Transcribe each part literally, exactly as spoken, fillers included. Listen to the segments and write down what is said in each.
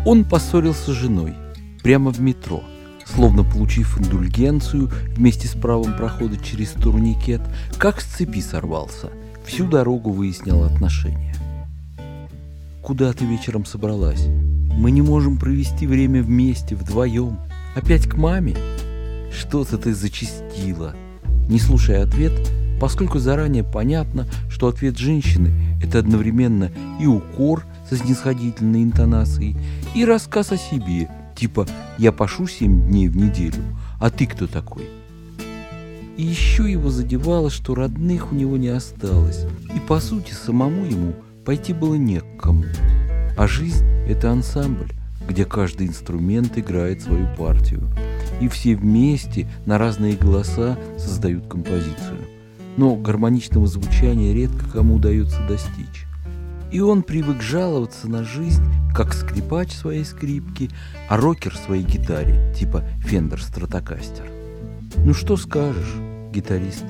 Он поссорился с женой прямо в метро, словно получив индульгенцию вместе с правом прохода через турникет, как с цепи сорвался, всю дорогу выяснял отношения. «Куда ты вечером собралась? Мы не можем провести время вместе, вдвоем. Опять к маме? Что-то ты зачастила». Не слушая ответ, поскольку заранее понятно, что ответ женщины – это одновременно и укор со снисходительной интонацией, и рассказ о себе, типа «я пашу семь дней в неделю, а ты кто такой?». И еще его задевало, что родных у него не осталось, и по сути самому ему пойти было не к кому. А жизнь – это ансамбль, где каждый инструмент играет свою партию, и все вместе на разные голоса создают композицию. Но гармоничного звучания редко кому удается достичь. И он привык жаловаться на жизнь, как скрипач своей скрипки, а рокер своей гитаре, типа Fender Stratocaster. Ну что скажешь, гитарист?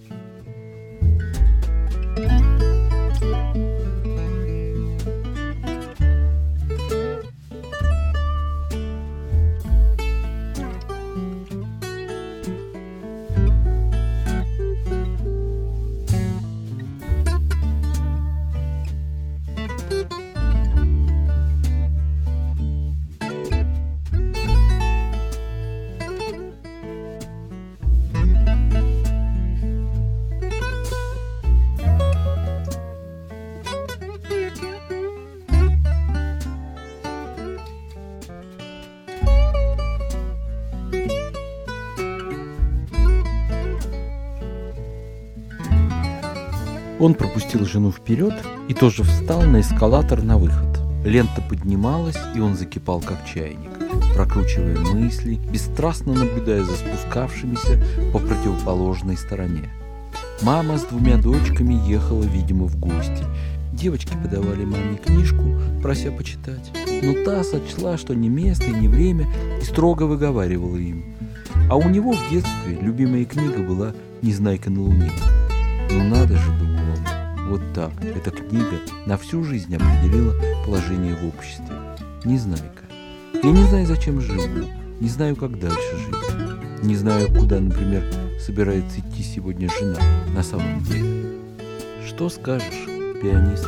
Он пропустил жену вперед и тоже встал на эскалатор на выход. Лента поднималась, и он закипал как чайник, прокручивая мысли, бесстрастно наблюдая за спускавшимися по противоположной стороне. Мама с двумя дочками ехала, видимо, в гости. Девочки подавали маме книжку, прося почитать, но та сочла, что не место и не время, и строго выговаривала им. А у него в детстве любимая книга была «Незнайка на Луне». Ну надо же, думал он, вот так, эта книга на всю жизнь определила положение в обществе. Незнайка. Я не знаю, зачем живу, не знаю, как дальше жить. Не знаю, куда, например, собирается идти сегодня жена на самом деле. Что скажешь, пианист?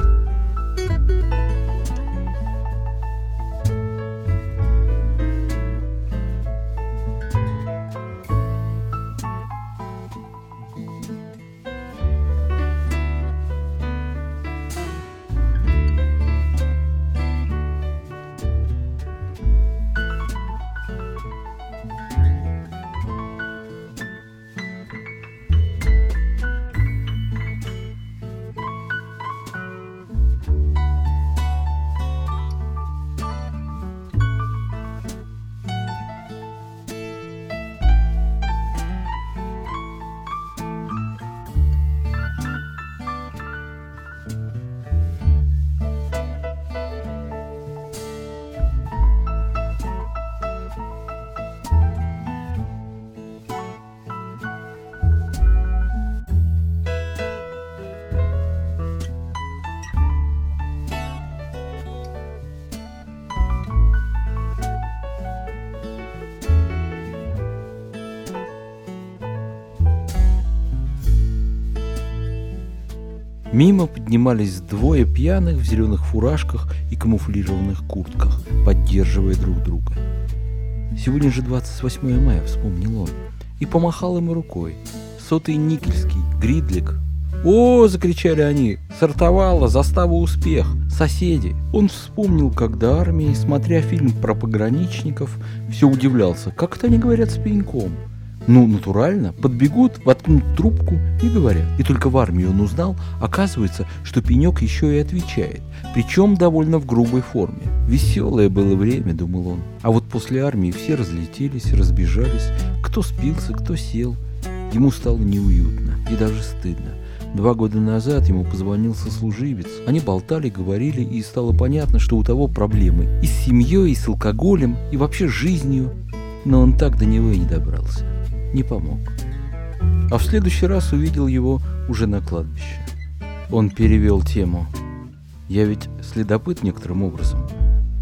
Мимо поднимались двое пьяных в зеленых фуражках и камуфлированных куртках, поддерживая друг друга. «Сегодня же двадцать восьмое мая», — вспомнил он, и помахал ему рукой. «Сотый Никельский, Гридлик». «О!» — закричали они. «Сортовала, застава успех! Соседи!» Он вспомнил, как до армии, смотря фильм про пограничников, все удивлялся, как это они говорят с пеньком. Ну, натурально, подбегут, воткнут трубку и говорят. И только в армии он узнал, оказывается, что пенек еще и отвечает, причем довольно в грубой форме. Веселое было время, думал он. А вот после армии все разлетелись, разбежались, кто спился, кто сел. Ему стало неуютно и даже стыдно. Два года назад ему позвонил сослуживец. Они болтали, говорили, и стало понятно, что у того проблемы и с семьей, и с алкоголем, и вообще с жизнью. Но он так до него и не добрался. Не помог. А в следующий раз увидел его уже на кладбище. Он перевел тему. «Я ведь следопыт некоторым образом.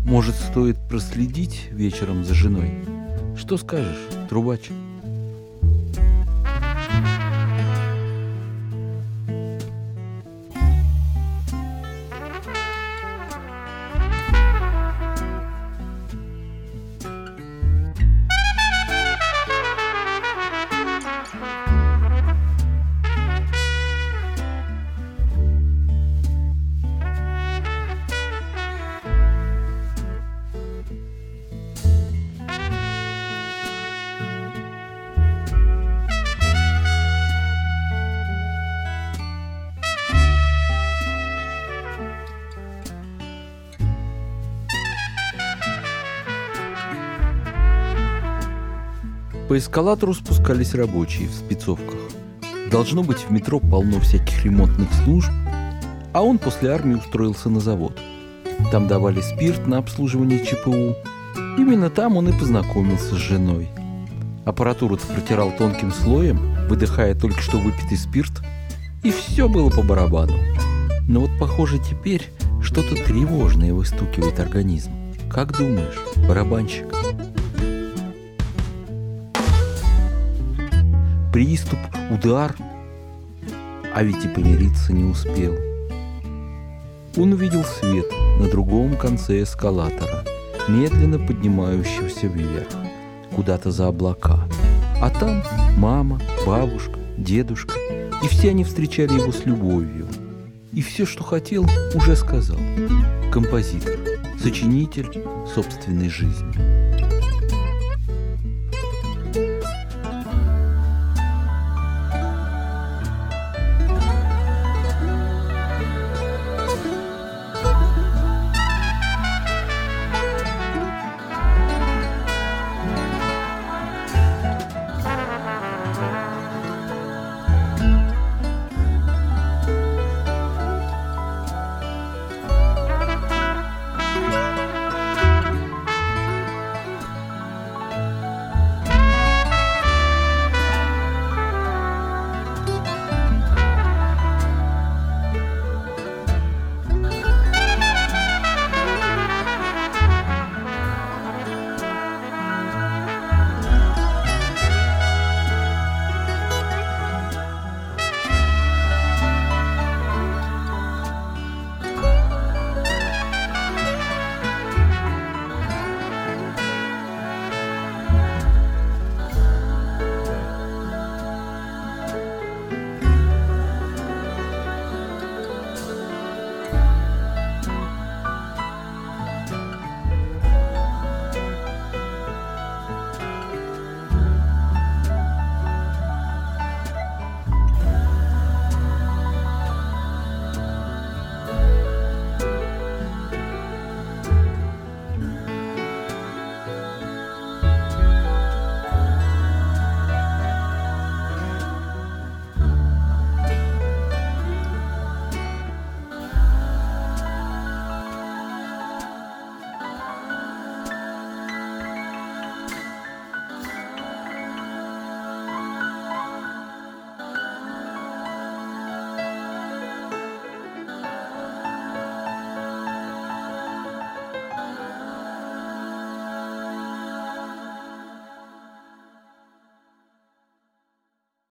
Может, стоит проследить вечером за женой? Что скажешь, трубач? По эскалатору спускались рабочие в спецовках. Должно быть, в метро полно всяких ремонтных служб, а он после армии устроился на завод. Там давали спирт на обслуживание ЧПУ. Именно там он и познакомился с женой. Аппаратуру-то протирал тонким слоем, выдыхая только что выпитый спирт, и все было по барабану. Но вот, похоже, теперь что-то тревожное выстукивает организм. Как думаешь, барабанщик? Приступ, удар, а ведь и помириться не успел. Он увидел свет на другом конце эскалатора, медленно поднимающегося вверх, куда-то за облака. А там мама, бабушка, дедушка, и все они встречали его с любовью. И все, что хотел, уже сказал. Композитор, сочинитель собственной жизни.